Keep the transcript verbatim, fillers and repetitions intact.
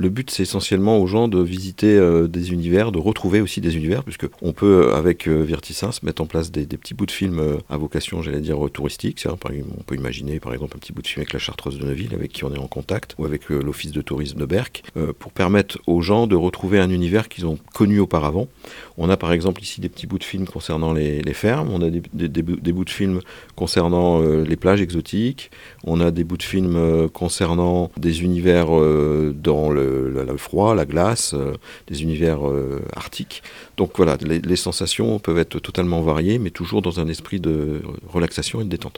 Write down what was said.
Le but, c'est essentiellement aux gens de visiter euh, des univers, de retrouver aussi des univers, puisque on peut, avec euh, Virtisens, mettre en place des, des petits bouts de films euh, à vocation, j'allais dire, euh, touristique. C'est, hein, par exemple, on peut imaginer, par exemple, un petit bout de film avec la Chartreuse de Neuville, avec qui on est en contact, ou avec euh, l'Office de tourisme de Berck, euh, pour permettre aux gens de retrouver un univers qu'ils ont connu auparavant. On a, par exemple, ici des petits bouts de films concernant les, les fermes, on a des, des, des, des bouts de films concernant euh, les plages exotiques, on a des bouts de films euh, concernant des univers euh, dans le, le, le froid, la glace, euh, des univers euh, arctiques. Donc voilà, les, les sensations peuvent être totalement variées, mais toujours dans un esprit de relaxation et de détente.